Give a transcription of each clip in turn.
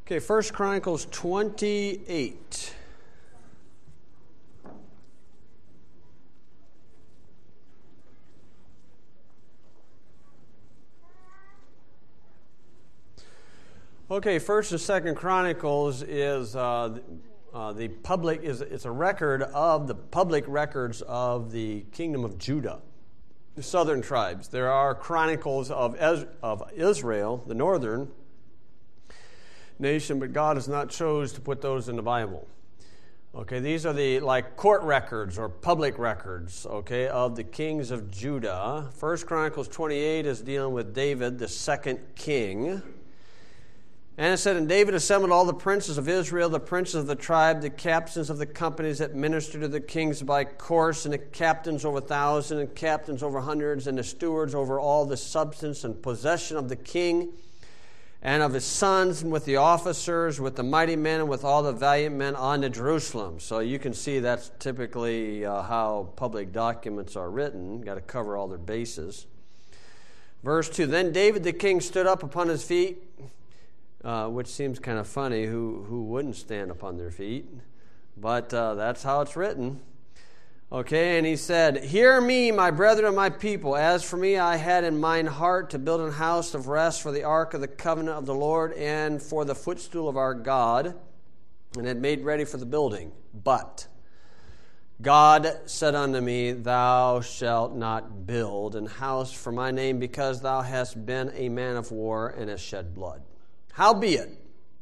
Okay, 1 Chronicles 28. Okay, 1st and 2nd Chronicles is the public it's a record of the public records of the kingdom of Judah, the southern tribes. There are chronicles of Israel, the northern nation, but God has not chose to put those in the Bible. Okay, these are the court records or public records, okay, of the kings of Judah. 1 Chronicles 28 is dealing with David, the second king. And it said, "And David assembled all the princes of Israel, the princes of the tribe, the captains of the companies that ministered to the kings by course, and the captains over 1,000, and captains over hundreds, and the stewards over all the substance and possession of the king, and of his sons, and with the officers, with the mighty men, and with all the valiant men on to Jerusalem." So you can see that's typically how public documents are written. Got to cover all their bases. Verse 2, "Then David the king stood up upon his feet," which seems kind of funny. Who wouldn't stand upon their feet? But that's how it's written. Okay, and he said, "Hear me, my brethren and my people. As for me, I had in mine heart to build an house of rest for the ark of the covenant of the Lord and for the footstool of our God, and had made ready for the building. But God said unto me, Thou shalt not build an house for my name, because thou hast been a man of war and hast shed blood. Howbeit,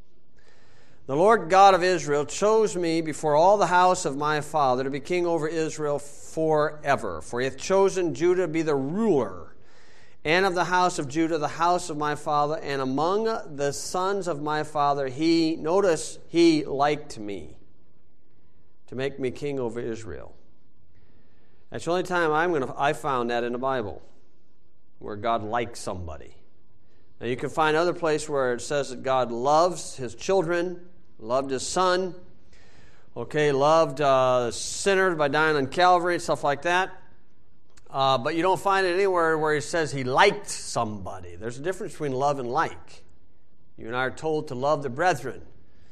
the Lord God of Israel chose me before all the house of my father to be king over Israel forever. For he hath chosen Judah to be the ruler, and of the house of Judah the house of my father, and among the sons of my father he liked me to make me king over Israel." That's the only time I found that in the Bible, where God likes somebody. Now you can find other places where it says that God loves his children, loved his son, okay, loved sinners by dying on Calvary, stuff like that. But you don't find it anywhere where he says he liked somebody. There's a difference between love and like. You and I are told to love the brethren,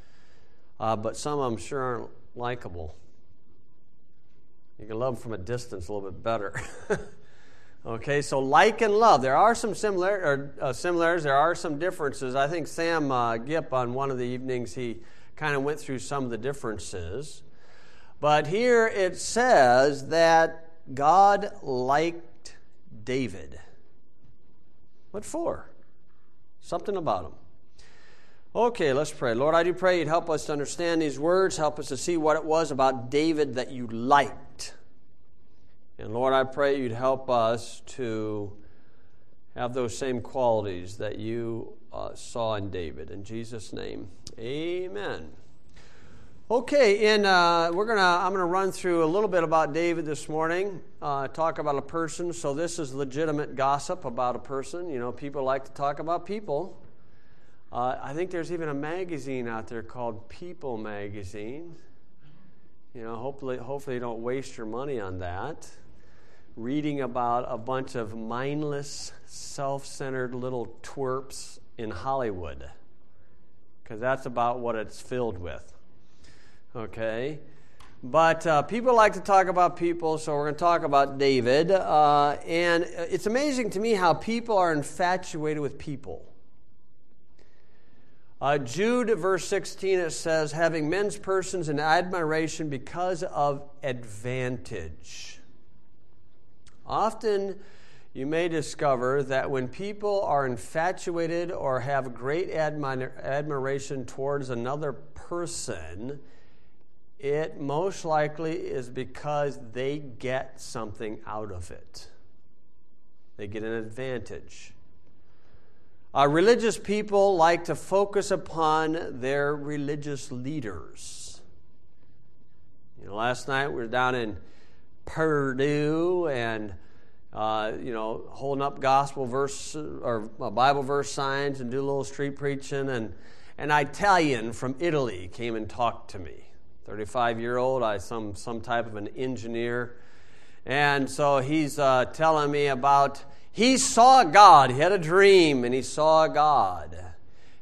but some I'm sure aren't likable. You can love them from a distance a little bit better. Okay, so like and love. There are some similarities. There are some differences. I think Sam Gipp on one of the evenings, he kind of went through some of the differences. But here it says that God liked David. What for? Something about him. Okay, let's pray. Lord, I do pray you'd help us to understand these words. Help us to see what it was about David that you liked. And Lord, I pray you'd help us to have those same qualities that you saw in David. In Jesus' name, amen. Okay, I'm gonna run through a little bit about David this morning. Talk about a person. So this is legitimate gossip about a person. You know, people like to talk about people. I think there's even a magazine out there called People Magazine. You know, hopefully you don't waste your money on that. Reading about a bunch of mindless, self-centered little twerps in Hollywood, because that's about what it's filled with. Okay? But people like to talk about people, so we're going to talk about David. And it's amazing to me how people are infatuated with people. Jude, verse 16, it says, "Having men's persons in admiration because of advantage." Often you may discover that when people are infatuated or have great admiration towards another person, it most likely is because they get something out of it. They get an advantage. Religious people like to focus upon their religious leaders. You know, last night we were down in Purdue and holding up gospel verse or Bible verse signs and do a little street preaching, and an Italian from Italy came and talked to me. 35-year-old, some type of an engineer, and so he's telling me about he saw God. He had a dream and he saw God.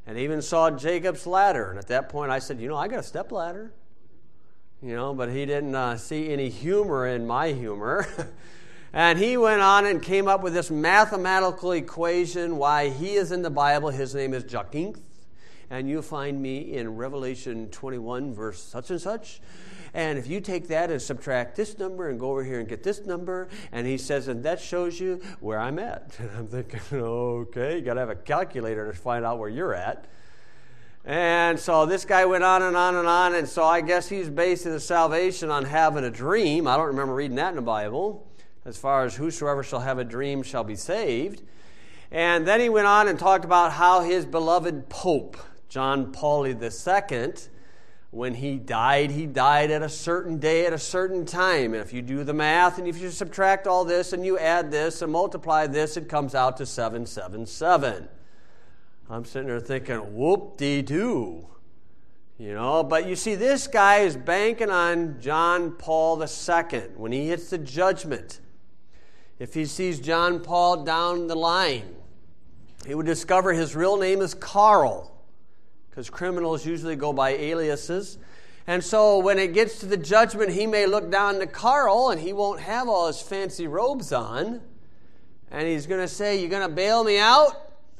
and even saw Jacob's ladder. And at that point I said, I got a step ladder. But he didn't see any humor in my humor. And he went on and came up with this mathematical equation why he is in the Bible. His name is Jacinth. And you'll find me in Revelation 21, verse such and such. And if you take that and subtract this number and go over here and get this number, and he says, and that shows you where I'm at. And I'm thinking, okay, you got to have a calculator to find out where you're at. And so this guy went on and on and on, and so I guess he's basing his salvation on having a dream. I don't remember reading that in the Bible, as far as whosoever shall have a dream shall be saved. And then he went on and talked about how his beloved Pope, John Paul II, when he died at a certain day at a certain time. And if you do the math and if you subtract all this and you add this and multiply this, it comes out to 777. I'm sitting there thinking, whoop-de-doo. But you see, this guy is banking on John Paul II when he hits the judgment. If he sees John Paul down the line, he would discover his real name is Carl, because criminals usually go by aliases. And so when it gets to the judgment, he may look down to Carl, and he won't have all his fancy robes on. And he's going to say, "You going to bail me out?"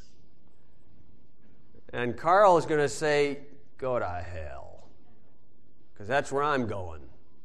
And Carl is going to say, "Go to hell," because that's where I'm going.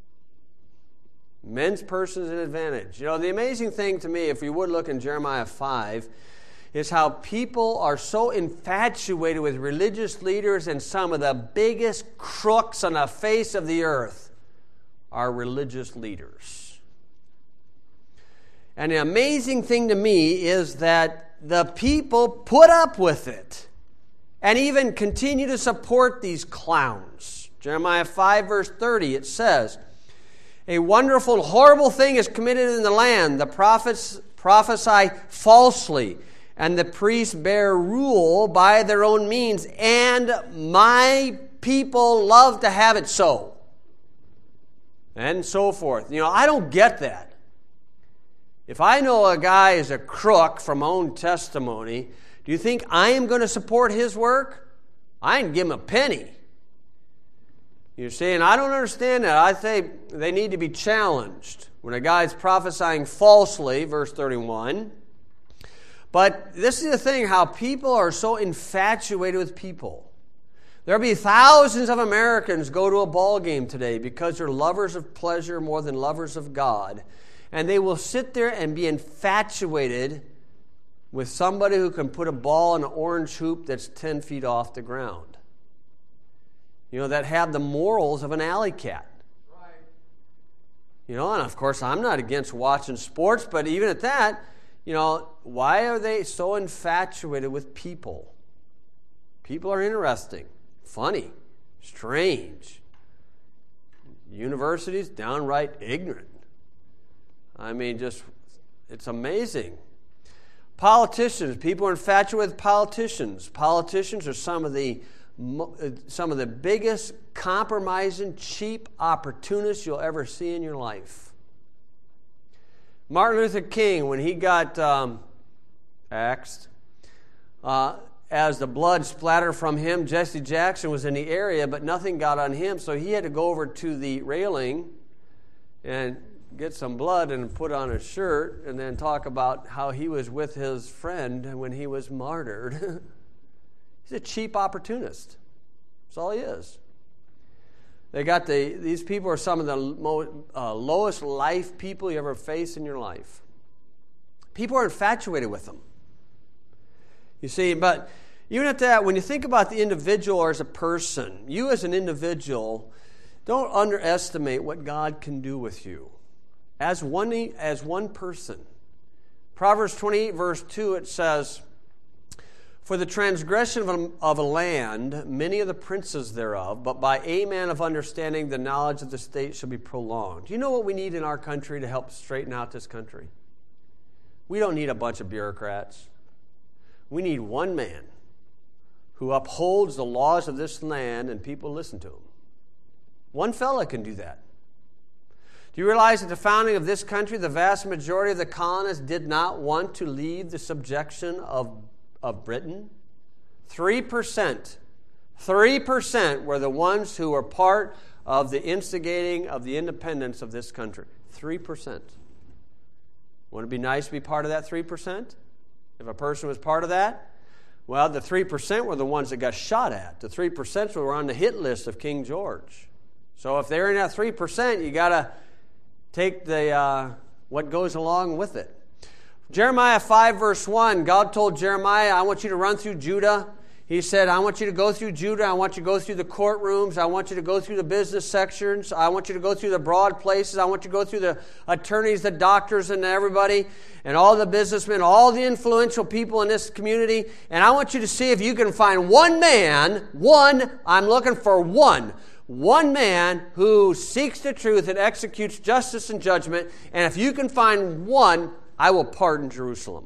Men's person is an advantage. The amazing thing to me, if you would look in Jeremiah 5, is how people are so infatuated with religious leaders, and some of the biggest crooks on the face of the earth are religious leaders. And the amazing thing to me is that the people put up with it and even continue to support these clowns. Jeremiah 5, verse 30, it says, "A wonderful and horrible thing is committed in the land. The prophets prophesy falsely, and the priests bear rule by their own means, and my people love to have it so." And so forth. I don't get that. If I know a guy is a crook from my own testimony, do you think I am going to support his work? I didn't give him a penny. You're saying, I don't understand that. I say they need to be challenged. When a guy's prophesying falsely, verse 31. But this is the thing, how people are so infatuated with people. There'll be thousands of Americans go to a ball game today because they're lovers of pleasure more than lovers of God. And they will sit there and be infatuated with somebody who can put a ball in an orange hoop that's 10 feet off the ground. That have the morals of an alley cat. Right. And of course, I'm not against watching sports, but even at that, why are they so infatuated with people? People are interesting, funny, strange. Universities, downright ignorant. It's amazing. Politicians, people are infatuated with politicians. Politicians are some of the biggest compromising, cheap opportunists you'll ever see in your life. Martin Luther King, when he got axed, as the blood splattered from him, Jesse Jackson was in the area, but nothing got on him, so he had to go over to the railing and get some blood and put on a shirt and then talk about how he was with his friend when he was martyred. He's a cheap opportunist. That's all he is. These people are some of the lowest life people you ever face in your life. People are infatuated with them. You see, but even at that, when you think about the individual or as a person, you as an individual, don't underestimate what God can do with you. As one person. Proverbs 28, verse 2, it says, "For the transgression of a land, many of the princes thereof, but by a man of understanding the knowledge of the state shall be prolonged." Do you know what we need in our country to help straighten out this country? We don't need a bunch of bureaucrats. We need one man who upholds the laws of this land and people listen to him. One fella can do that. Do you realize at the founding of this country, the vast majority of the colonists did not want to leave the subjection of Britain? 3%. 3% were the ones who were part of the instigating of the independence of this country. 3%. Wouldn't it be nice to be part of that 3%? If a person was part of that? Well, the 3% were the ones that got shot at. The 3% were on the hit list of King George. So if they're in that 3%, you got to take the what goes along with it. Jeremiah 5, verse 1, God told Jeremiah, I want you to run through Judah. He said, I want you to go through Judah. I want you to go through the courtrooms. I want you to go through the business sections. I want you to go through the broad places. I want you to go through the attorneys, the doctors, and everybody, and all the businessmen, all the influential people in this community. And I want you to see if you can find one man, I'm looking for one man who seeks the truth and executes justice and judgment. And if you can find one, I will pardon Jerusalem.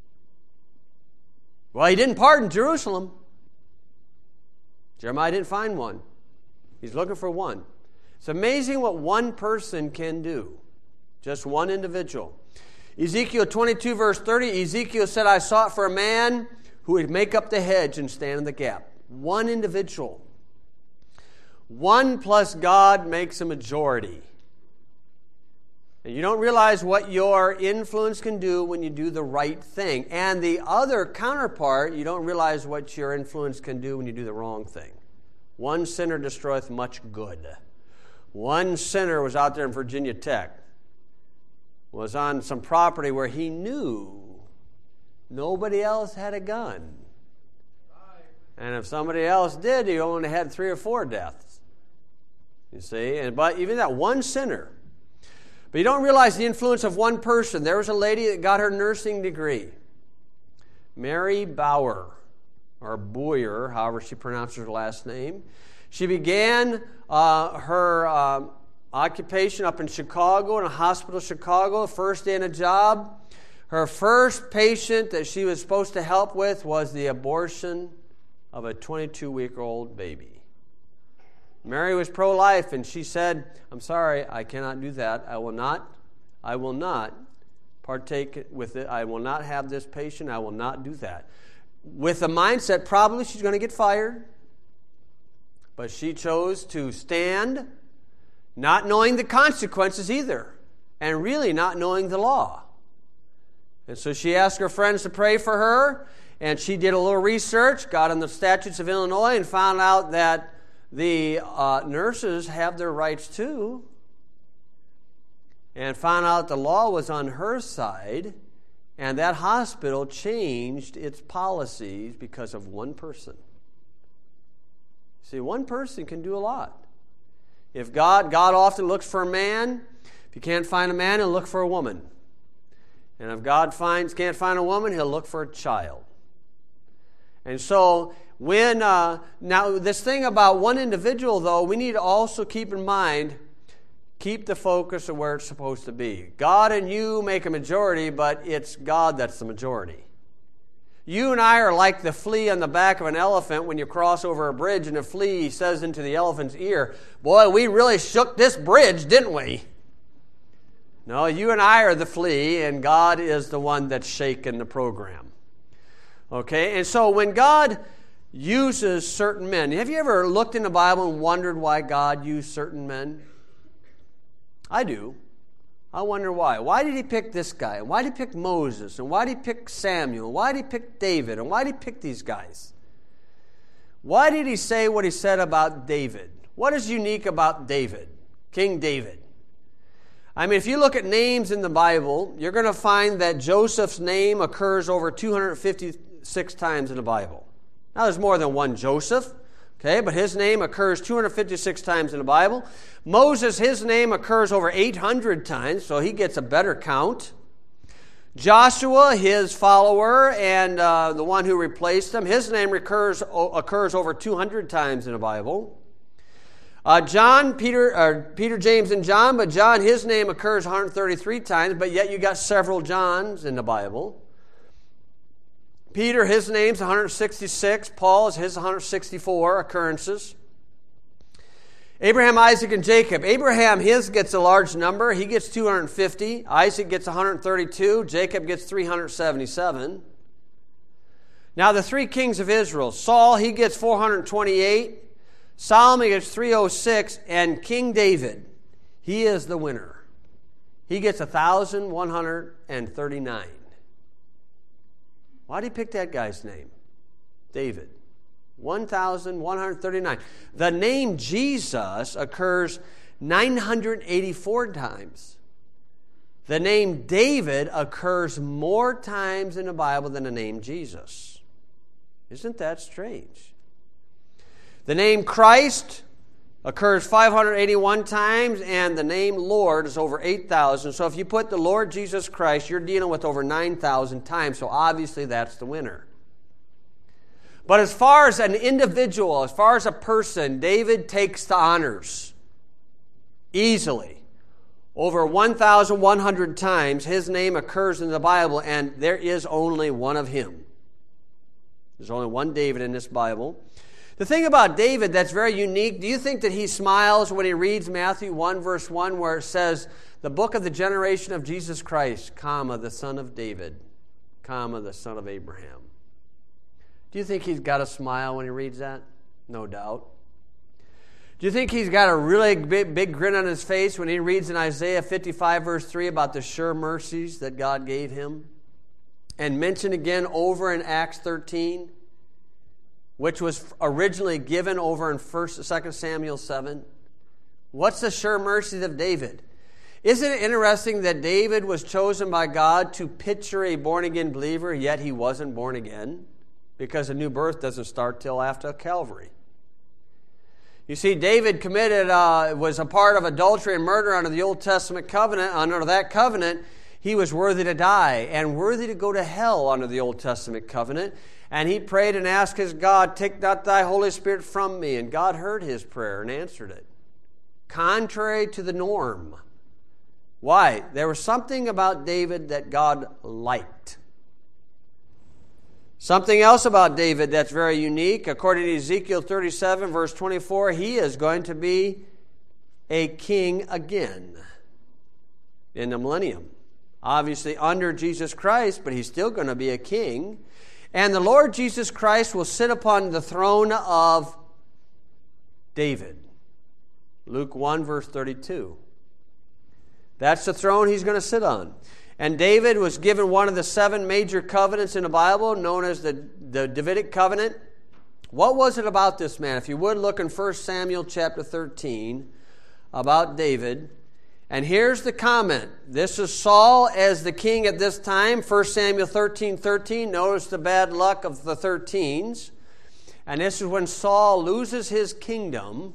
Well, he didn't pardon Jerusalem. Jeremiah didn't find one. He's looking for one. It's amazing what one person can do. Just one individual. Ezekiel 22, verse 30, Ezekiel said, I sought for a man who would make up the hedge and stand in the gap. One individual. 1 plus God makes a majority. And you don't realize what your influence can do when you do the right thing. And the other counterpart, you don't realize what your influence can do when you do the wrong thing. One sinner destroyeth much good. One sinner was out there in Virginia Tech, was on some property where he knew nobody else had a gun. And if somebody else did, he only had 3 or 4 deaths. You see? But even that one sinner. But you don't realize the influence of one person. There was a lady that got her nursing degree. Mary Bauer, or Boyer, however she pronounces her last name. She began her occupation up in Chicago, in a hospital in Chicago, first day in a job. Her first patient that she was supposed to help with was the abortion of a 22-week-old baby. Mary was pro-life, and she said, I'm sorry, I cannot do that. I will not partake with it. I will not have this patient. I will not do that. With the mindset, probably she's going to get fired. But she chose to stand, not knowing the consequences either, and really not knowing the law. And so she asked her friends to pray for her, and she did a little research, got on the statutes of Illinois, and found out that the nurses have their rights too, and found out the law was on her side, and that hospital changed its policies because of one person. See, one person can do a lot. If God often looks for a man. If you can't find a man, he'll look for a woman. And if God can't find a woman, he'll look for a child. And so now this thing about one individual, though, we need to also keep in mind, keep the focus of where it's supposed to be. God and you make a majority, but it's God that's the majority. You and I are like the flea on the back of an elephant when you cross over a bridge, and the flea says into the elephant's ear, boy, we really shook this bridge, didn't we? No, you and I are the flea, and God is the one that's shaking the program. Okay, and so when God uses certain men, have you ever looked in the Bible and wondered why God used certain men? I do. I wonder why. Why did he pick this guy? And why did he pick Moses? And why did he pick Samuel? Why did he pick David? And why did he pick these guys? Why did he say what he said about David? What is unique about David, King David? I mean, if you look at names in the Bible, you're going to find that Joseph's name occurs over 256 times in the Bible. Now, there's more than one Joseph, okay, but his name occurs 256 times in the Bible. Moses, his name occurs over 800 times, so he gets a better count. Joshua, his follower, and the one who replaced him, his name occurs over 200 times in the Bible. Peter, James, and John, but John, his name occurs 133 times, but yet you got several Johns in the Bible. Peter, his name's 166. Paul's his 164 occurrences. Abraham, Isaac, and Jacob. Abraham, his gets a large number. He gets 250. Isaac gets 132. Jacob gets 377. Now the three kings of Israel, Saul, he gets 428, Solomon gets 306, and King David, he is the winner. He gets 1,139. Why did he pick that guy's name? David. 1,139. The name Jesus occurs 984 times. The name David occurs more times in the Bible than the name Jesus. Isn't that strange? The name Christ occurs 581 times, and the name Lord is over 8,000. So if you put the Lord Jesus Christ, you're dealing with over 9,000 times. So obviously that's the winner. But as far as an individual, as far as a person, David takes the honors easily. Over 1,100 times his name occurs in the Bible, and there is only one of him. There's only one David in this Bible. The thing about David that's very unique, do you think that he smiles when he reads Matthew 1, verse 1, where it says, the book of the generation of Jesus Christ, comma, the son of David, comma, the son of Abraham? Do you think he's got a smile when he reads that? No doubt. Do you think he's got a really big grin on his face when he reads in Isaiah 55, verse 3 about the sure mercies that God gave him? And mentioned again over in Acts 13, which was originally given over in 2 Samuel 7. What's the sure mercies of David? Isn't it interesting that David was chosen by God to picture a born-again believer, yet he wasn't born again? Because a new birth doesn't start till after Calvary. You see, David was a part of adultery and murder under the Old Testament covenant. Under that covenant, he was worthy to die and worthy to go to hell under the Old Testament covenant. And he prayed and asked his God, take not thy Holy Spirit from me. And God heard his prayer and answered it. Contrary to the norm. Why? There was something about David that God liked. Something else about David that's very unique. According to Ezekiel 37, verse 24, he is going to be a king again in the millennium. Obviously under Jesus Christ, but he's still going to be a king. And the Lord Jesus Christ will sit upon the throne of David. Luke 1, verse 32. That's the throne he's going to sit on. And David was given one of the 7 major covenants in the Bible, known as the Davidic covenant. What was it about this man? If you would look in 1 Samuel chapter 13 about David. And here's the comment. This is Saul as the king at this time. 1 Samuel 13:13. Notice the bad luck of the 13s. And this is when Saul loses his kingdom.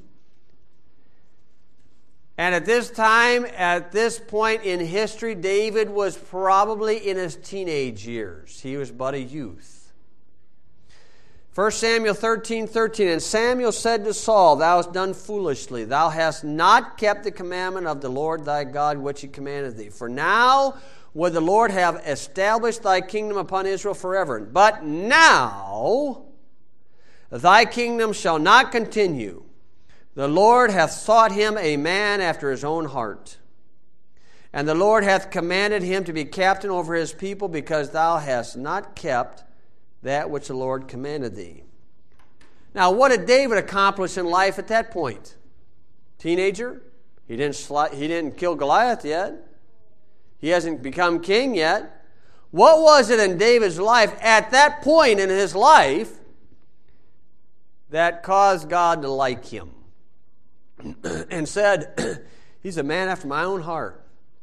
And at this time, at this point in history, David was probably in his teenage years. He was but a youth. 1 Samuel 13:13, and Samuel said to Saul, thou hast done foolishly. Thou hast not kept the commandment of the Lord thy God, which he commanded thee. For now would the Lord have established thy kingdom upon Israel forever. But now thy kingdom shall not continue. The Lord hath sought him a man after his own heart. And the Lord hath commanded him to be captain over his people, because thou hast not kept that which the Lord commanded thee. Now, what did David accomplish in life at that point? Teenager? He didn't kill Goliath yet. He hasn't become king yet. What was it in David's life at that point in his life that caused God to like him? And said, he's a man after my own heart.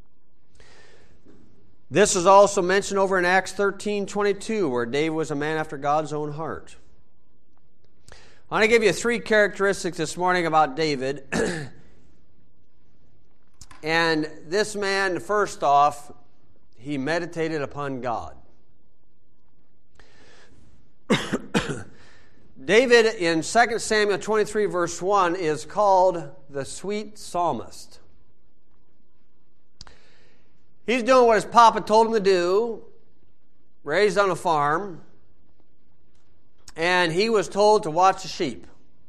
This is also mentioned over in Acts 13:22, where David was a man after God's own heart. I want to give you 3 characteristics this morning about David. And this man, first off, he meditated upon God. David in 2 Samuel 23, verse 1, is called the sweet psalmist. He's doing what his papa told him to do, raised on a farm, and he was told to watch the sheep.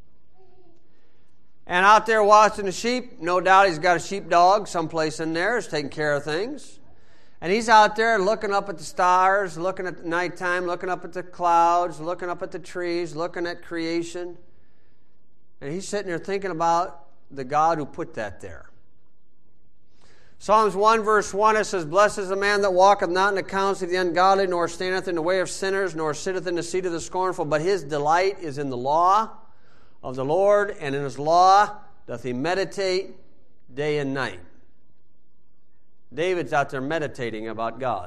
And out there watching the sheep, no doubt he's got a sheepdog someplace in there, is taking care of things. And he's out there looking up at the stars, looking at the nighttime, looking up at the clouds, looking up at the trees, looking at creation. And he's sitting there thinking about the God who put that there. Psalms 1 verse 1, it says, Blessed is the man that walketh not in the counsel of the ungodly, nor standeth in the way of sinners, nor sitteth in the seat of the scornful, but his delight is in the law of the Lord, and in his law doth he meditate day and night. David's out there meditating about God.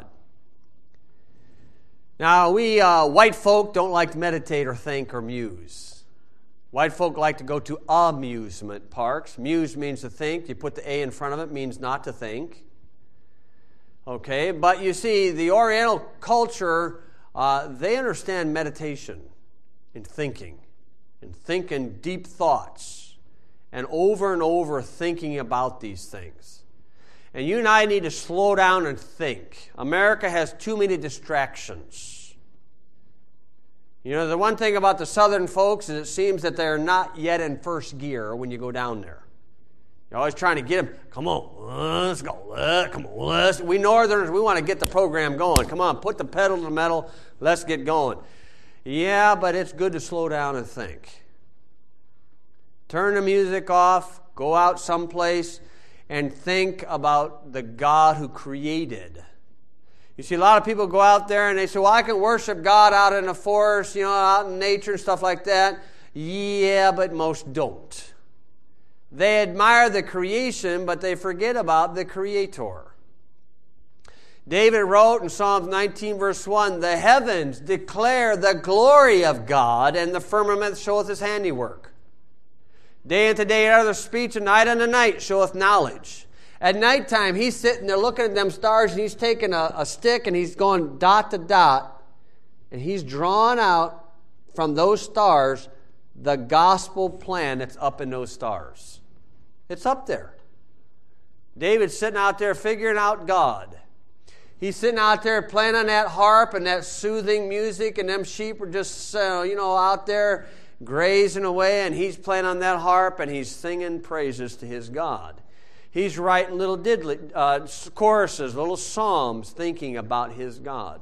Now, we white folk don't like to meditate or think or muse. White folk like to go to amusement parks. Muse means to think. You put the A in front of it, means not to think. Okay, but you see, the Oriental culture, they understand meditation and thinking deep thoughts and over thinking about these things. And you and I need to slow down and think. America has too many distractions. You know, the one thing about the southern folks is it seems that they're not yet in first gear when you go down there. You're always trying to get them, come on, let's go, come on, let's. We northerners, we want to get the program going. Come on, put the pedal to the metal, let's get going. Yeah, but it's good to slow down and think. Turn the music off, go out someplace, and think about the God who created. You see, a lot of people go out there and they say, well, I can worship God out in the forest, out in nature and stuff like that. Yeah, but most don't. They admire the creation, but they forget about the Creator. David wrote in Psalms 19, verse 1, The heavens declare the glory of God, and the firmament showeth his handiwork. Day unto day uttereth speech, and night unto night showeth knowledge. At nighttime, he's sitting there looking at them stars, and he's taking a stick, and he's going dot to dot, and he's drawing out from those stars the gospel plan that's up in those stars. It's up there. David's sitting out there figuring out God. He's sitting out there playing on that harp and that soothing music, and them sheep are just, out there grazing away, and he's playing on that harp, and he's singing praises to his God. He's writing little choruses, little psalms, thinking about his God.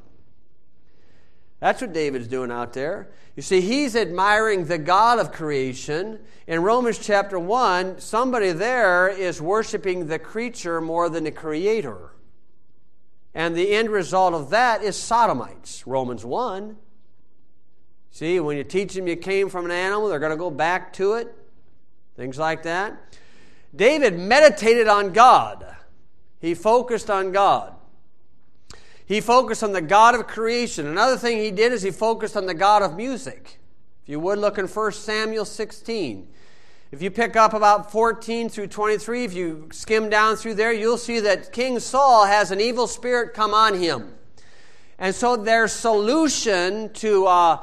That's what David's doing out there. You see, he's admiring the God of creation. In Romans chapter 1, somebody there is worshiping the creature more than the Creator. And the end result of that is sodomites, Romans 1. See, when you teach them you came from an animal, they're going to go back to it. Things like that. David meditated on God. He focused on God. He focused on the God of creation. Another thing he did is he focused on the God of music. If you would, look in 1 Samuel 16. If you pick up about 14 through 23, if you skim down through there, you'll see that King Saul has an evil spirit come on him. And so their solution to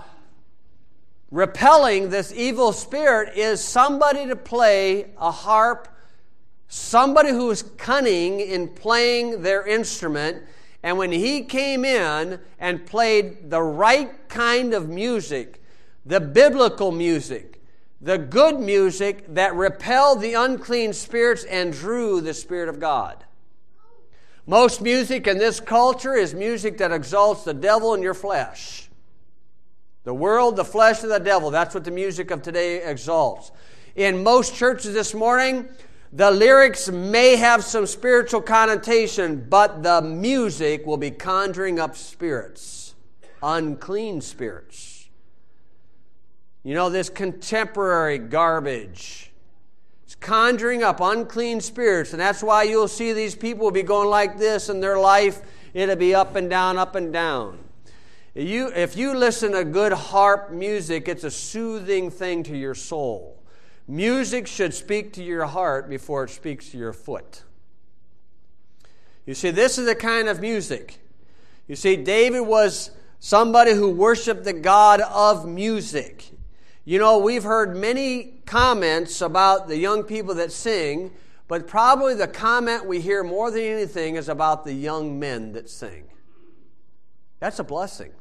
repelling this evil spirit is somebody to play a harp, somebody who is cunning in playing their instrument. And when he came in and played the right kind of music, the biblical music, the good music that repelled the unclean spirits and drew the Spirit of God. Most music in this culture is music that exalts the devil in your flesh. The world, the flesh, and the devil. That's what the music of today exalts. In most churches this morning, the lyrics may have some spiritual connotation, but the music will be conjuring up spirits, unclean spirits. You know, this contemporary garbage, it's conjuring up unclean spirits, and that's why you'll see these people will be going like this in their life. It'll be up and down, up and down. If you listen to good harp music, it's a soothing thing to your soul. Music should speak to your heart before it speaks to your foot. You see, this is the kind of music. You see, David was somebody who worshiped the God of music. You know, we've heard many comments about the young people that sing, but probably the comment we hear more than anything is about the young men that sing. That's a blessing.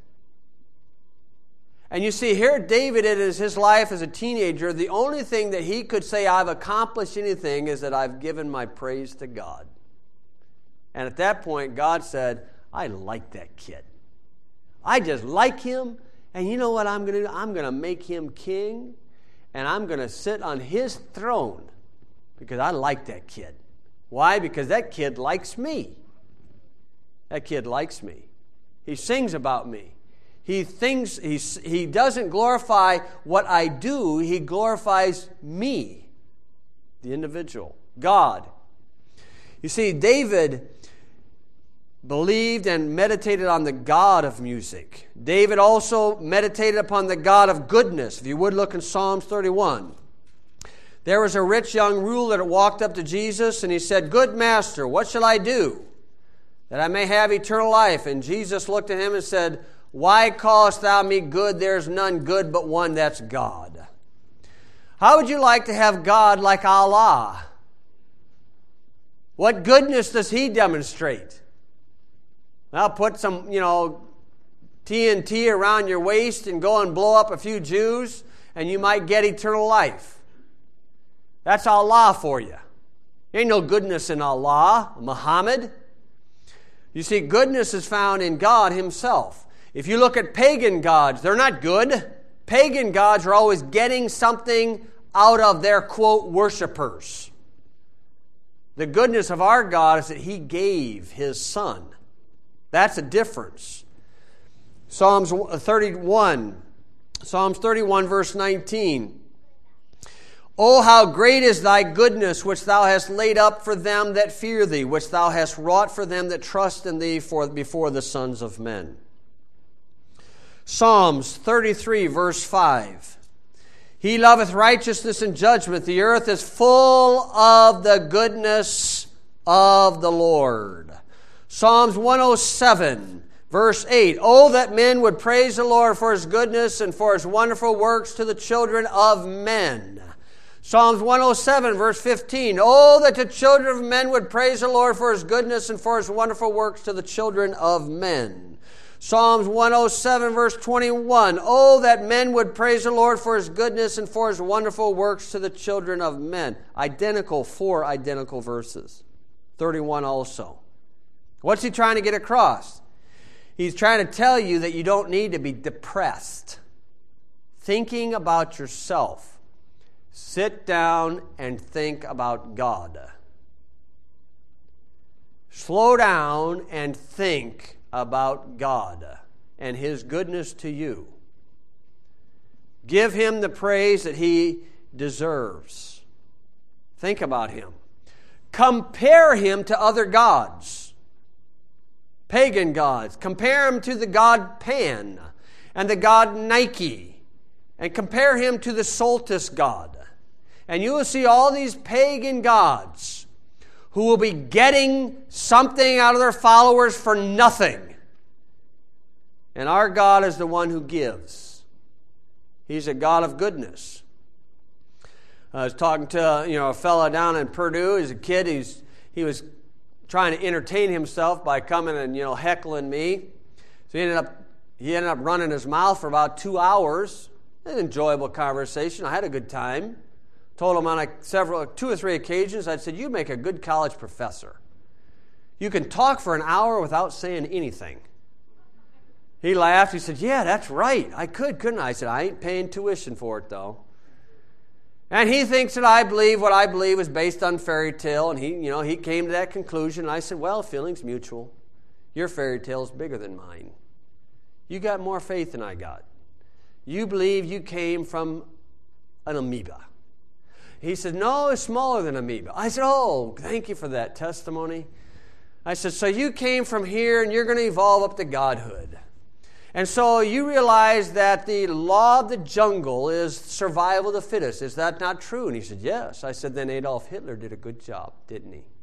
And you see, here David, it is his life as a teenager, the only thing that he could say, I've accomplished anything, is that I've given my praise to God. And at that point, God said, I like that kid. I just like him. And you know what I'm going to do? I'm going to make him king. And I'm going to sit on his throne because I like that kid. Why? Because that kid likes me. That kid likes me. He sings about me. He doesn't glorify what I do. He glorifies me, the individual, God. You see, David believed and meditated on the God of music. David also meditated upon the God of goodness. If you would look in Psalms 31. There was a rich young ruler that walked up to Jesus and he said, Good master, what shall I do that I may have eternal life? And Jesus looked at him and said, Why callest thou me good? There's none good but one, that's God. How would you like to have God like Allah? What goodness does he demonstrate? Well, put some, TNT around your waist and go and blow up a few Jews, and you might get eternal life. That's Allah for you. There ain't no goodness in Allah, Muhammad. You see, goodness is found in God himself. If you look at pagan gods, they're not good. Pagan gods are always getting something out of their, quote, worshipers. The goodness of our God is that he gave his son. That's a difference. Psalms 31 verse 19. Oh, how great is thy goodness, which thou hast laid up for them that fear thee, which thou hast wrought for them that trust in thee before the sons of men. Psalms 33 verse 5. He loveth righteousness and judgment. The earth is full of the goodness of the Lord. Psalms 107, verse 8. Oh, that men would praise the Lord for his goodness and for his wonderful works to the children of men. Psalms 107, verse 15. Oh, that the children of men would praise the Lord for his goodness and for his wonderful works to the children of men. Psalms 107, verse 21. Oh, that men would praise the Lord for his goodness and for his wonderful works to the children of men. Four identical verses. 31 also. What's he trying to get across? He's trying to tell you that you don't need to be depressed, thinking about yourself. Sit down and think about God. Slow down and think about God and his goodness to you. Give him the praise that he deserves. Think about him. Compare him to other gods. Pagan gods. Compare him to the god Pan and the god Nike. And compare him to the Solstice god. And you will see all these pagan gods who will be getting something out of their followers for nothing. And our God is the one who gives. He's a God of goodness. I was talking to a fellow down in Purdue. He's a kid. He was trying to entertain himself by coming and heckling me. So he ended up running his mouth for about 2 hours. An enjoyable conversation. I had a good time. Told him on 2 or 3 occasions, I said, you make a good college professor. You can talk for an hour without saying anything. He laughed. He said, yeah, that's right. I could, couldn't I? I said, I ain't paying tuition for it, though. And he thinks that I believe what I believe is based on fairy tale, and he came to that conclusion. And I said, well, feeling's mutual. Your fairy tale is bigger than mine. You got more faith than I got. You believe you came from an amoeba. He said, no, it's smaller than amoeba. I said, oh, thank you for that testimony. I said, so you came from here and you're going to evolve up to godhood. And so you realize that the law of the jungle is survival of the fittest. Is that not true? And he said, yes. I said, then Adolf Hitler did a good job, didn't he?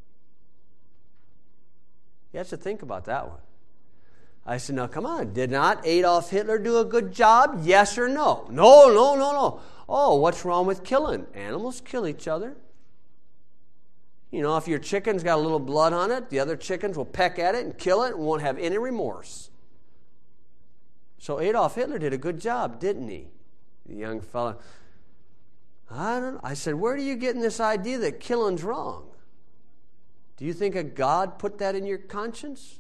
You have to think about that one. I said, now come on. Did not Adolf Hitler do a good job? Yes or no? No. Oh, what's wrong with killing? Animals kill each other. If your chicken's got a little blood on it, the other chickens will peck at it and kill it and won't have any remorse. So Adolf Hitler did a good job, didn't he? The young fella. I don't know. I said, where are you getting this idea that killing's wrong? Do you think a God put that in your conscience?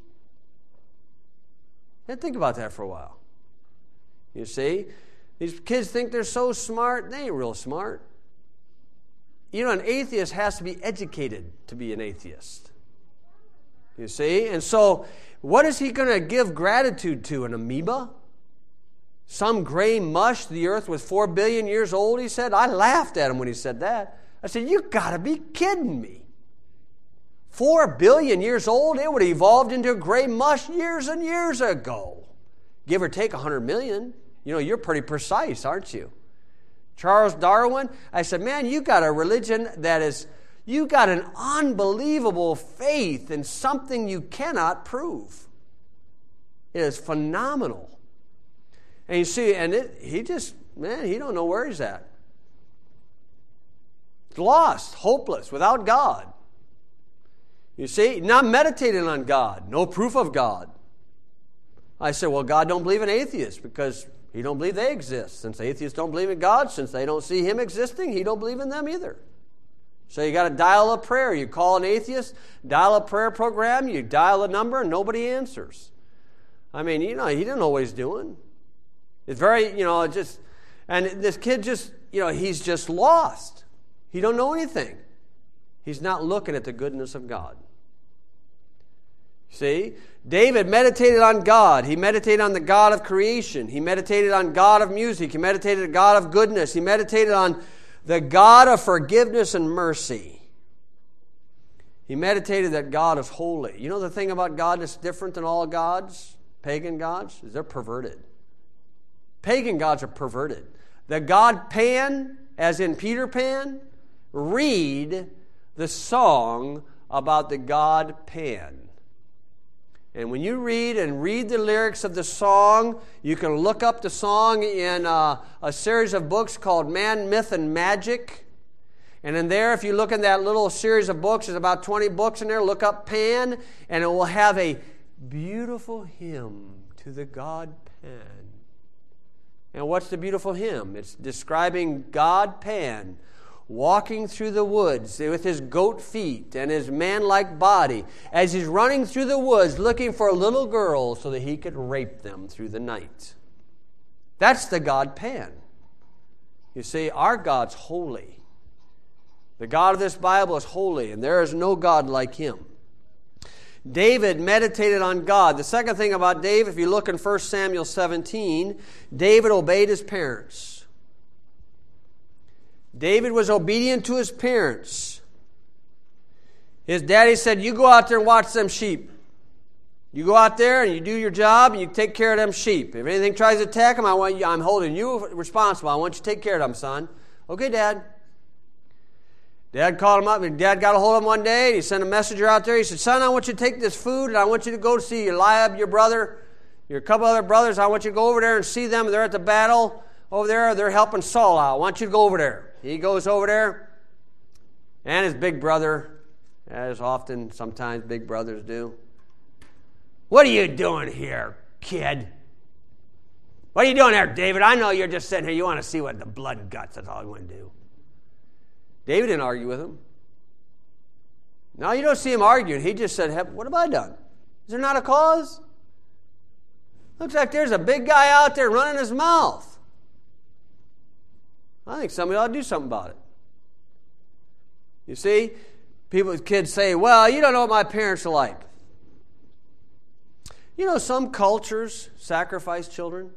And think about that for a while. You see, these kids think they're so smart. They ain't real smart. You know, an atheist has to be educated to be an atheist. You see? And so, what is he going to give gratitude to? An amoeba? Some gray mush? The earth was 4 billion years old, he said? I laughed at him when he said that. I said, you got to be kidding me. 4 billion years old? It would have evolved into a gray mush years and years ago. Give or take 100 million. You know, you're pretty precise, aren't you? Charles Darwin, I said, man, you got a religion that is, you got an unbelievable faith in something you cannot prove. It is phenomenal. And you see, he don't know where he's at. Lost, hopeless, without God. You see, not meditating on God, no proof of God. I said, well, God don't believe in atheists because he don't believe they exist. Since atheists don't believe in God, since they don't see him existing, he don't believe in them either. So you got to dial a prayer. You call an atheist, dial a prayer program, you dial a number, and nobody answers. I mean, you know, he didn't know what he's doing. It's very, you know, and this kid just, you know, he's just lost. He don't know anything. He's not looking at the goodness of God. See? David meditated on God. He meditated on the God of creation. He meditated on God of music. He meditated on God of goodness. He meditated on the God of forgiveness and mercy. He meditated that God is holy. You know the thing about God that's different than all gods, pagan gods, is they're perverted. Pagan gods are perverted. The god Pan, as in Peter Pan, read the song about the god Pan. And when you read the lyrics of the song, you can look up the song in a series of books called Man, Myth, and Magic. And in there, if you look in that little series of books, there's about 20 books in there, look up Pan, and it will have a beautiful hymn to the god Pan. And what's the beautiful hymn? It's describing God Pan walking through the woods with his goat feet and his man-like body as he's running through the woods looking for a little girl so that he could rape them through the night. That's the God Pan. You see, our God's holy. The God of this Bible is holy, and there is no God like him. David meditated on God. The second thing about David, if you look in 1 Samuel 17, David obeyed his parents. David was obedient to his parents. His daddy said, you go out there and watch them sheep. You go out there and you do your job and you take care of them sheep. If anything tries to attack them, I'm holding you responsible. I want you to take care of them, son. Okay, Dad. Dad called him up, and Dad got a hold of him one day, and he sent a messenger out there. He said, son, I want you to take this food, and I want you to go see Eliab, your brother, your couple other brothers. I want you to go over there and see them. They're at the battle over there. They're helping Saul out. I want you to go over there. He goes over there, and his big brother, as often sometimes big brothers do. What are you doing here, kid? What are you doing there, David? I know you're just sitting here. You want to see what the blood and guts. That's all you want to do. David didn't argue with him. No, you don't see him arguing. He just said, what have I done? Is there not a cause? Looks like there's a big guy out there running his mouth. I think somebody ought to do something about it. You see, kids say, well, you don't know what my parents are like. You know, some cultures sacrifice children.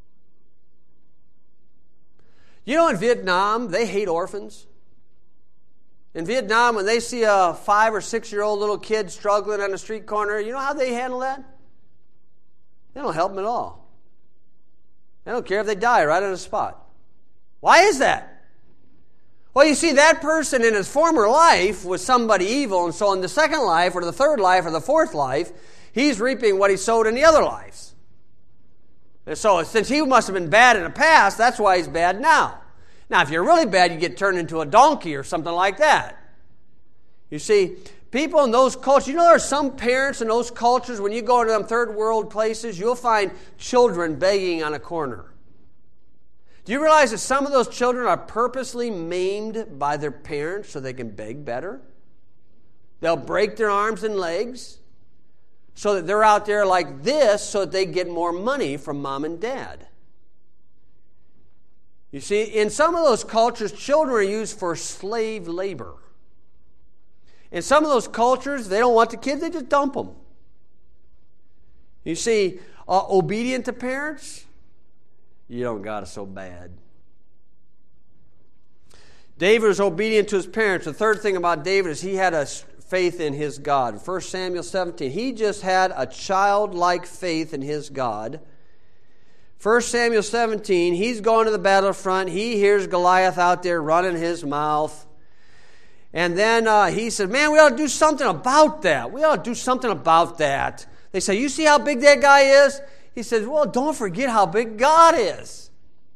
You know, in Vietnam, they hate orphans. In Vietnam, when they see a 5 or 6-year-old little kid struggling on a street corner, you know how they handle that? They don't help them at all. They don't care if they die right on the spot. Why is that? Well, you see, that person in his former life was somebody evil, and so in the second life, or the third life, or the fourth life, he's reaping what he sowed in the other lives. And so, since he must have been bad in the past, that's why he's bad now. Now, if you're really bad, you get turned into a donkey or something like that. You see, people in those cultures, you know there are some parents in those cultures, when you go to them third world places, you'll find children begging on a corner. Do you realize that some of those children are purposely maimed by their parents so they can beg better? They'll break their arms and legs so that they're out there like this so that they get more money from mom and dad. You see, in some of those cultures, children are used for slave labor. In some of those cultures, they don't want the kids, they just dump them. You see, obedient to parents, you don't got it so bad. David was obedient to his parents. The third thing about David is he had a faith in his God. 1 Samuel 17, he just had a childlike faith in his God. 1 Samuel 17, he's going to the battlefront. He hears Goliath out there running his mouth. And then he said, man, we ought to do something about that. We ought to do something about that. They say, you see how big that guy is? He says, well, don't forget how big God is.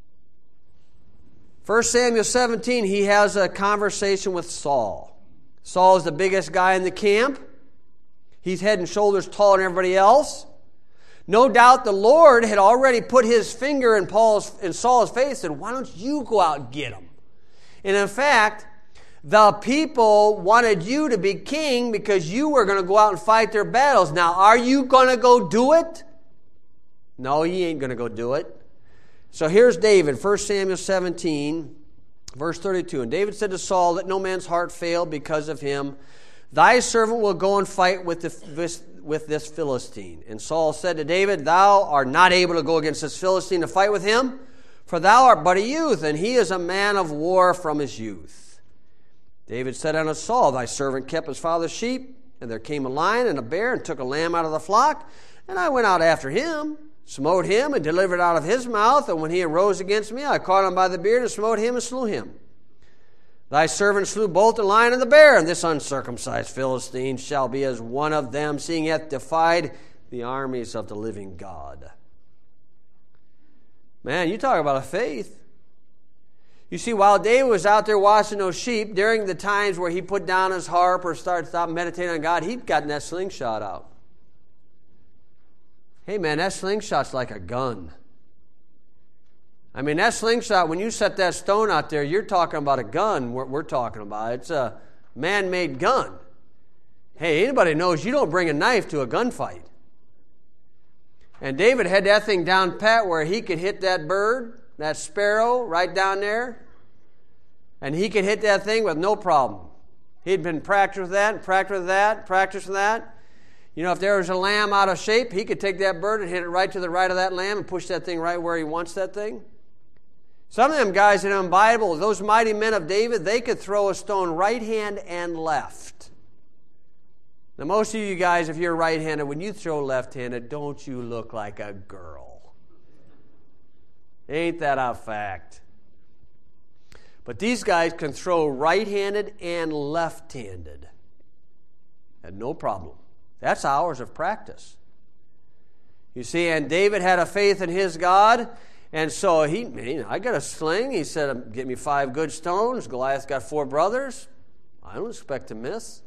1 Samuel 17, he has a conversation with Saul. Saul is the biggest guy in the camp. He's head and shoulders taller than everybody else. No doubt the Lord had already put his finger in Saul's face and said, why don't you go out and get him? And in fact, the people wanted you to be king because you were going to go out and fight their battles. Now, are you going to go do it? No, you ain't going to go do it. So here's David, 1 Samuel 17, verse 32. And David said to Saul, let no man's heart fail because of him. Thy servant will go and fight with this Philistine. And Saul said to David, thou art not able to go against this Philistine to fight with him, for thou art but a youth, and he is a man of war from his youth. David said unto Saul, thy servant kept his father's sheep, and there came a lion and a bear, and took a lamb out of the flock, and I went out after him, smote him, and delivered out of his mouth, and when he arose against me, I caught him by the beard, and smote him, and slew him. Thy servant slew both the lion and the bear, and this uncircumcised Philistine shall be as one of them, seeing he hath defied the armies of the living God. Man, you talk about a faith. You see, while David was out there watching those sheep, during the times where he put down his harp or stopped meditating on God, he'd gotten that slingshot out. Hey man, that slingshot's like a gun. I mean, that slingshot, when you set that stone out there, you're talking about a gun, what we're talking about. It's a man-made gun. Hey, anybody knows you don't bring a knife to a gunfight. And David had that thing down pat where he could hit that bird, that sparrow right down there, and he could hit that thing with no problem. He'd been practicing with that, practicing with that, practicing with that. You know, if there was a lamb out of shape, he could take that bird and hit it right to the right of that lamb and push that thing right where he wants that thing. Some of them guys in the Bible, those mighty men of David, they could throw a stone right hand and left. Now, most of you guys, if you're right-handed, when you throw left-handed, don't you look like a girl? Ain't that a fact? But these guys can throw right-handed and left-handed. And no problem. That's hours of practice. You see, and David had a faith in his God, and so I got a sling. He said, get me 5 good stones. Goliath got 4 brothers. I don't expect to miss.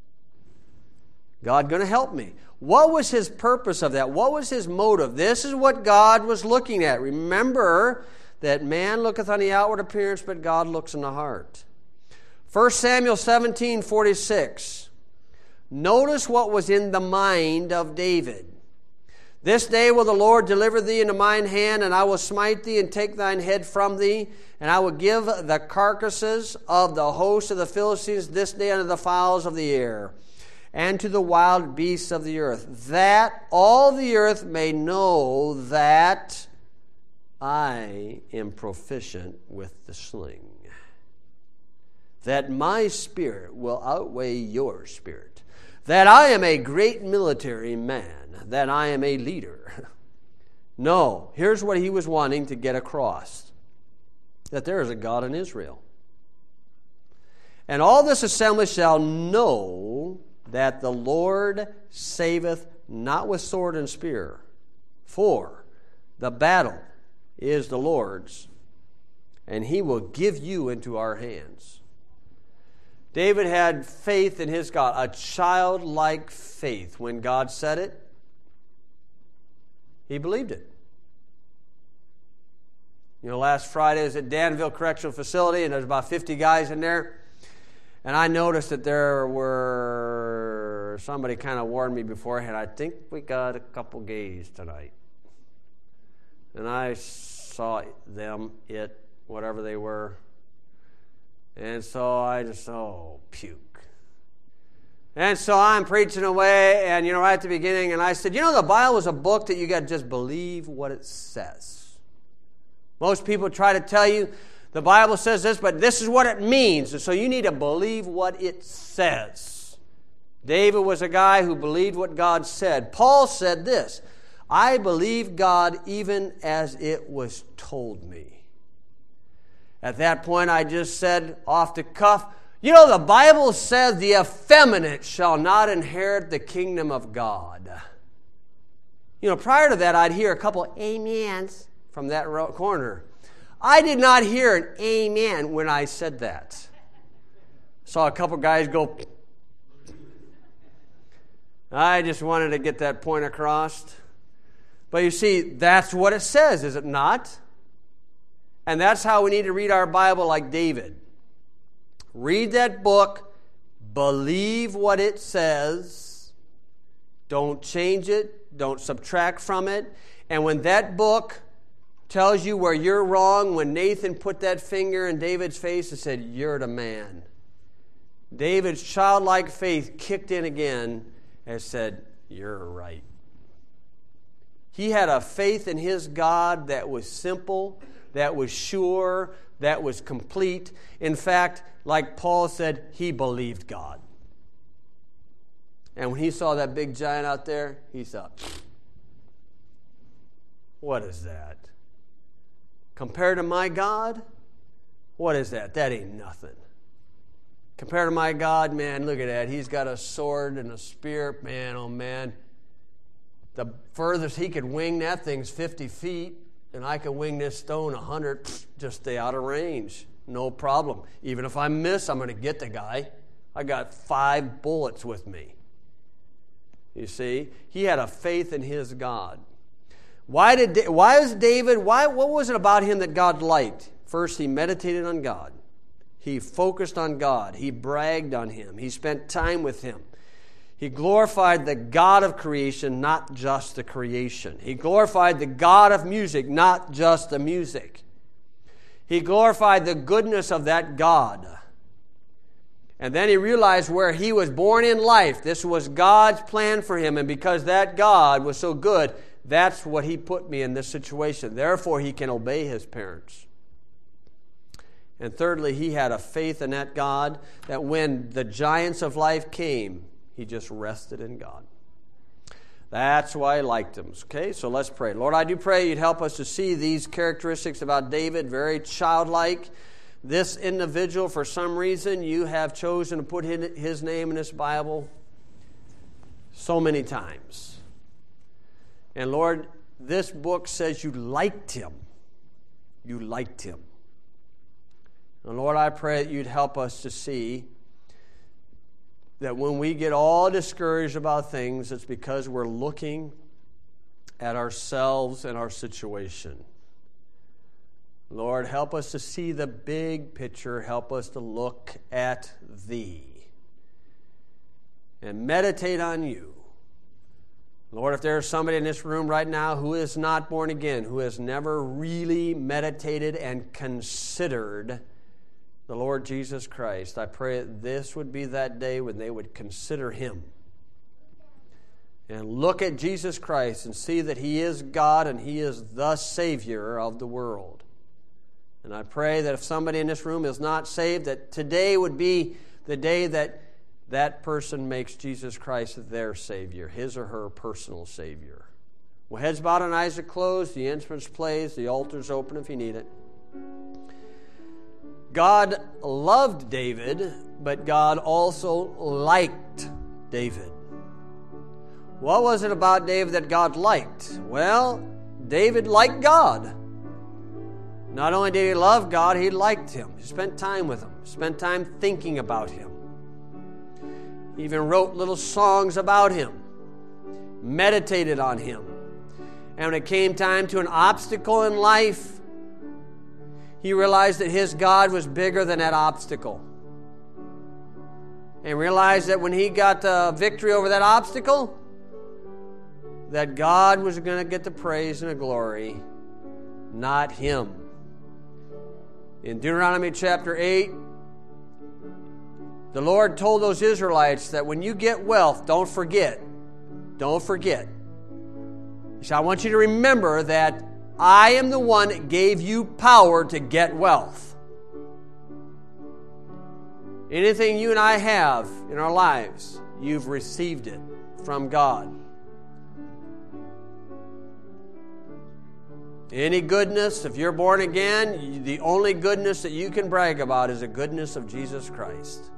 God going to help me. What was his purpose of that? What was his motive? This is what God was looking at. Remember that man looketh on the outward appearance, but God looks in the heart. 1 Samuel 17:46. Notice what was in the mind of David. This day will the Lord deliver thee into mine hand, and I will smite thee and take thine head from thee, and I will give the carcasses of the host of the Philistines this day unto the fowls of the air, and to the wild beasts of the earth, that all the earth may know that I am proficient with the sling, that my spirit will outweigh your spirit, that I am a great military man, that I am a leader. No, here's what he was wanting to get across, that there is a God in Israel. And all this assembly shall know that the Lord saveth not with sword and spear, for the battle is the Lord's, and he will give you into our hands. David had faith in his God, a childlike faith. When God said it, he believed it. You know, last Friday I was at Danville Correctional Facility, and there's about 50 guys in there. And I noticed that there were or somebody kind of warned me beforehand, I think we got a couple gays tonight. And I saw them, whatever they were. And so I just, puke. And so I'm preaching away, and, right at the beginning, and I said, the Bible is a book that you got to just believe what it says. Most people try to tell you, the Bible says this, but this is what it means. And so you need to believe what it says. David was a guy who believed what God said. Paul said this, I believe God even as it was told me. At that point, I just said off the cuff, the Bible says the effeminate shall not inherit the kingdom of God. Prior to that, I'd hear a couple amens from that corner. I did not hear an amen when I said that. Saw a couple guys go. I just wanted to get that point across. But you see, that's what it says, is it not? And that's how we need to read our Bible like David. Read that book, believe what it says, don't change it, don't subtract from it. And when that book tells you where you're wrong, when Nathan put that finger in David's face and said, you're the man, David's childlike faith kicked in again and said, you're right. He had a faith in his God that was simple, that was sure, that was complete. In fact, like Paul said, he believed God. And when he saw that big giant out there, he thought, what is that? Compared to my God, what is that? That ain't nothing. Compared to my God, man, look at that. He's got a sword and a spear. Man, oh man. The furthest he could wing that thing's 50 feet, and I can wing this stone 100, just stay out of range. No problem. Even if I miss, I'm going to get the guy. I got 5 bullets with me. You see, he had a faith in his God. What was it about him that God liked? First, he meditated on God. He focused on God. He bragged on him. He spent time with him. He glorified the God of creation, not just the creation. He glorified the God of music, not just the music. He glorified the goodness of that God. And then he realized where he was born in life. This was God's plan for him. And because that God was so good, that's what he put me in this situation. Therefore, he can obey his parents. And thirdly, he had a faith in that God that when the giants of life came, he just rested in God. That's why I liked him. Okay, so let's pray. Lord, I do pray you'd help us to see these characteristics about David, very childlike. This individual, for some reason, you have chosen to put his name in this Bible so many times. And Lord, this book says you liked him. You liked him. And Lord, I pray that you'd help us to see that when we get all discouraged about things, it's because we're looking at ourselves and our situation. Lord, help us to see the big picture. Help us to look at Thee and meditate on You. Lord, if there's somebody in this room right now who is not born again, who has never really meditated and considered the Lord Jesus Christ, I pray that this would be that day when they would consider Him and look at Jesus Christ and see that He is God and He is the Savior of the world. And I pray that if somebody in this room is not saved, that today would be the day that that person makes Jesus Christ their Savior, his or her personal Savior. Well, heads bowed and eyes are closed, the instruments plays, the altar's open if you need it. God loved David, but God also liked David. What was it about David that God liked? Well, David liked God. Not only did he love God, he liked Him. He spent time with Him, spent time thinking about Him. He even wrote little songs about Him, meditated on Him. And when it came time to an obstacle in life, he realized that his God was bigger than that obstacle. and realized that when he got the victory over that obstacle, that God was going to get the praise and the glory, not him. In Deuteronomy chapter 8, the Lord told those Israelites that when you get wealth, don't forget. Don't forget. He said, I want you to remember that I am the one that gave you power to get wealth. Anything you and I have in our lives, you've received it from God. Any goodness, if you're born again, the only goodness that you can brag about is the goodness of Jesus Christ.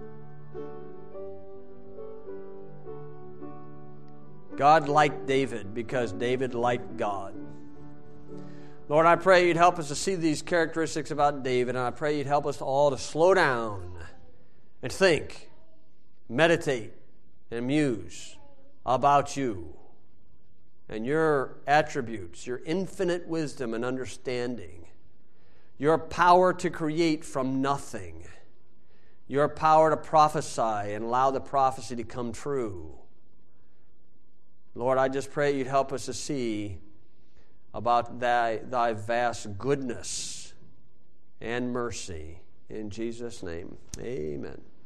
God liked David because David liked God. Lord, I pray you'd help us to see these characteristics about David, and I pray you'd help us all to slow down and think, meditate, and muse about you and your attributes, your infinite wisdom and understanding, your power to create from nothing, your power to prophesy and allow the prophecy to come true. Lord, I just pray you'd help us to see about thy vast goodness and mercy. In Jesus' name, amen.